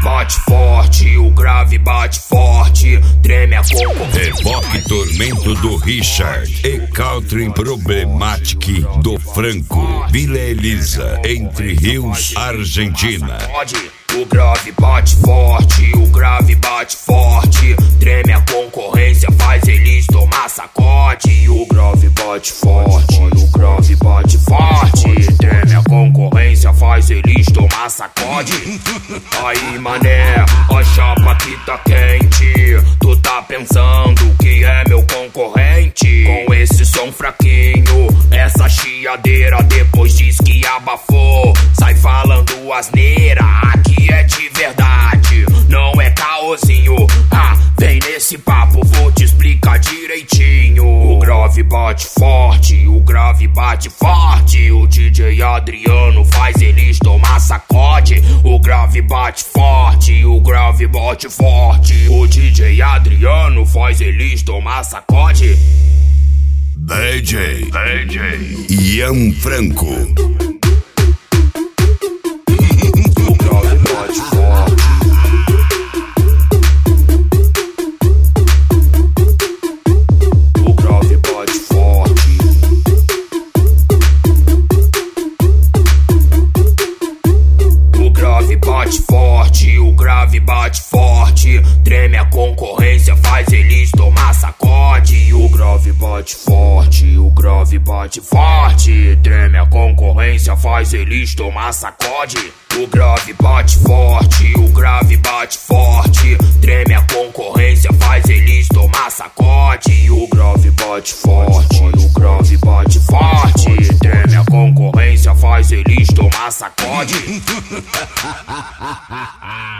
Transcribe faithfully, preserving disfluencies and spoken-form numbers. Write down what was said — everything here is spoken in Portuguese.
bate forte, o grave bate forte, treme a concorrência. Reboque Tormento do Richard e Country Problematic do Franco, Vila Elisa, Entre Rios, Argentina. O grave bate forte, o grave bate forte, treme a concorrência, faz eles tomar sacode. O grave bate forte, o grave bate forte, treme a concorrência, faz eles tomar sacode. Aí mané, a chapa que tá quente, tu tá pensando que é meu concorrente? Com esse som fraquinho, essa chiadeira, depois diz que abafou, sai falando asneira. Aqui é de verdade, não é caôzinho. Ah, vem nesse papo, vou te explicar direitinho. O grave bate forte, o grave bate forte, o D J Adriano faz eles tomar sacode. O grave bate forte, o grave bate forte, o D J Adriano faz eles tomar sacode. D J, D J Ian Franco. Bate forte, o grave bate forte, treme a concorrência, faz eles tomar sacode. O grave bate forte, o grave bate forte, treme a concorrência, faz eles tomar sacode. O grave bate forte, o grave bate forte, treme a concorrência, faz eles tomar sacode. O grave bate forte, o grave bate forte, treme a concorrência, faz eles tomar sacode.